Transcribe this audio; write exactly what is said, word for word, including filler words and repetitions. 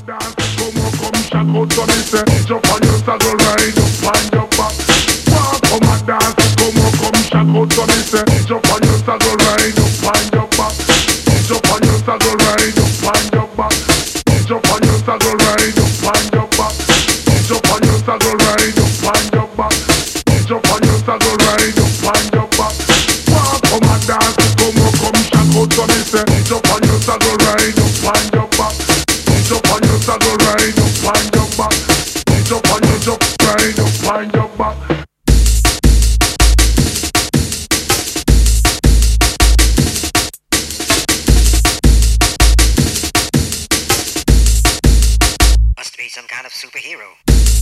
dance, come on, come shock out, so me say, jump on your saddle, ride up on your back. Walk, come and dance, come on, come shock out, so me say, jump on your saddle, ride up on your back. Jump on your saddle, ride up on your back. Jump on your saddle, ride up on your back. Jump on your saddle, ride up on your back. Jump on your saddle, ride up on your back. Walk, come and dance, come on, come shock out, so me say, jump on your saddle, ride up on your back. Jump on your saddle, ride up on your back. Jump on your jump, ride up on your back. Must be some kind of superhero.